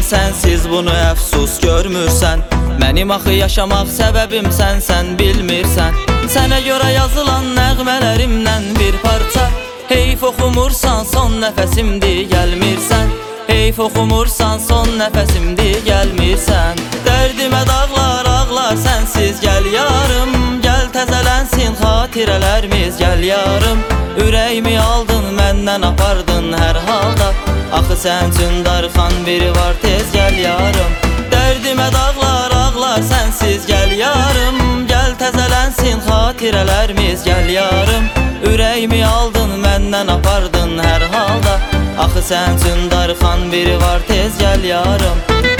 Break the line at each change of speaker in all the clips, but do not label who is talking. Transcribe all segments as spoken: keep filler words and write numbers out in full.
sensiz bunu əfsus görmürsən. Mənim axı yaşamaq səbəbim sənsən, bilmirsən. Sənə görə yazılan nəğmələrimdən bir parça. Heyf oxumursan, son nəfəsimdir, gəlmirsən. Heyf oxumursan, son nəfəsimdir, gəlmirsən. Dərdimə dağlar, ağlar, sənsiz gəl yarım. Gəl təzələnsin xatirələrimiz, gəl yarım. Ürəyimi aldın, məndən apardın hər halda. Axı sən üçün darxan biri var, tez gəl yarım. Dərdimə dağlar, ağlar, sənsiz gəl yarım. Gəl təzələnsin xatirələrimiz, gəl yarım. Ürəyimi aldın, məndən apardın hər halda. Axı sən üçün darxan biri var, tez gəl yarım.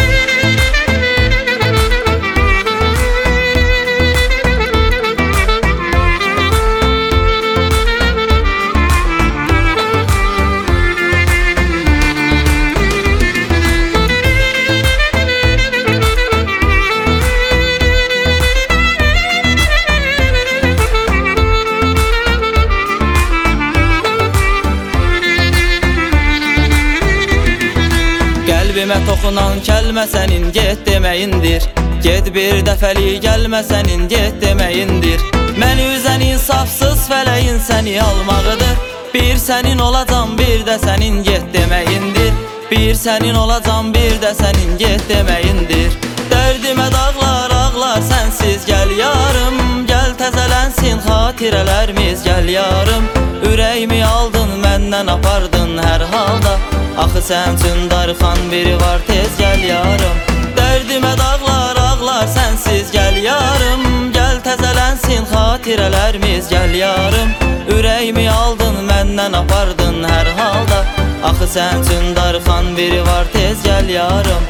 Qəlbimə toxunan kəlmə sənin get deməyindir. Get bir dəfəli gəlmə sənin get deməyindir. Məni üzən insafsız fələyin səni almağıdır. Bir sənin olacam, bir də sənin get deməyindir. Bir sənin olacam, bir də sənin get deməyindir. Dərdimə dağlar, ağlar, sənsiz gəl yarım. Gəl təzələnsin xatirələrimiz, gəl yarım. Ürəyimi aldın, məndən apardın hər halda. Axı sən üçün darxan biri var, tez gəl yarım. Dərdimə dağlar, ağlar, sənsiz gəl yarım. Gəl təzələnsin xatirələrimiz, gəl yarım. Ürəyimi aldın, məndən apardın hər halda. Axı sən üçün darxan biri var, tez gəl yarım.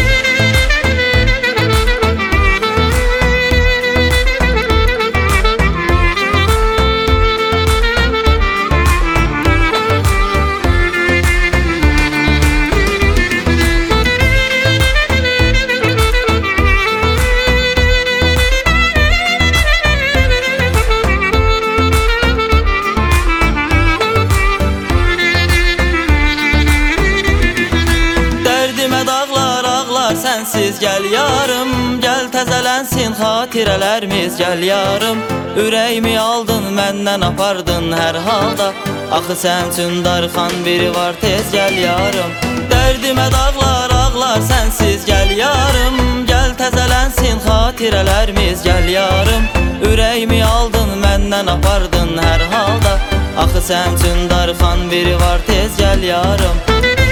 Sənsiz gəl yarım. Gəl təzələnsin xatirələrimiz, gəl yarım. Ürəyimi aldın, məndən apardın hər halda. Axı sən üçün darxan biri var, tez gəl yarım. Dərdimə dağlar, ağlar, sənsiz gəl yarım. Gəl təzələnsin xatirələrimiz, gəl yarım. Ürəyimi aldın, məndən apardın hər halda. Axı sən üçün darxan biri var, tez gəl yarım.